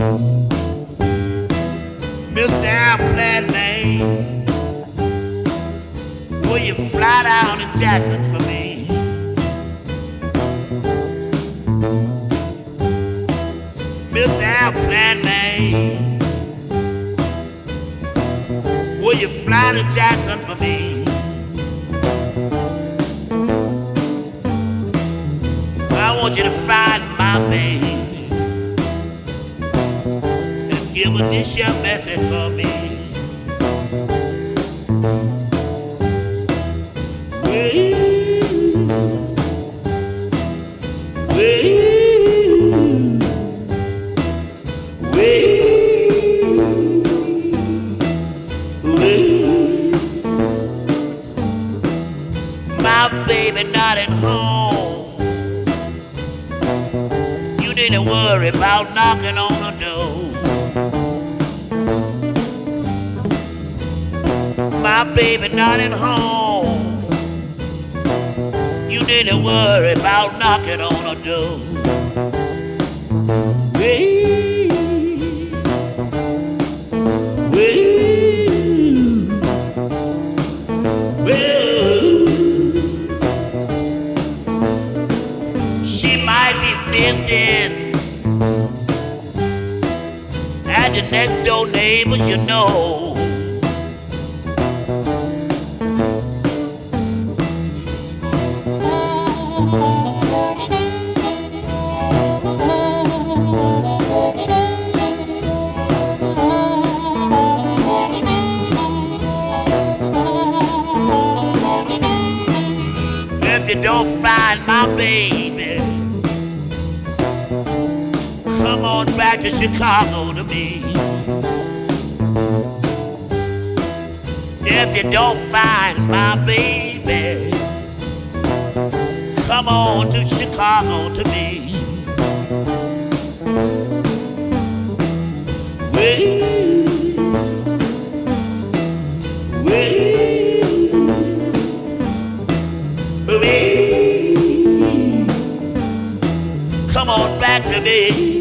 Mr. Airplane Man, will you fly down to Jackson for me? Mr. Airplane Man, will you fly to Jackson for me? I want you to find my baby and give her this your message for me. My baby not at home. You needn't worry about knocking on the door. My baby not at home. You needn't worry about knocking on the door. She might be visiting at the next door neighbors, you know. If you don't find my baby, come on back to Chicago to me. If you don't find my baby, come on to Chicago to me. Come on back to me.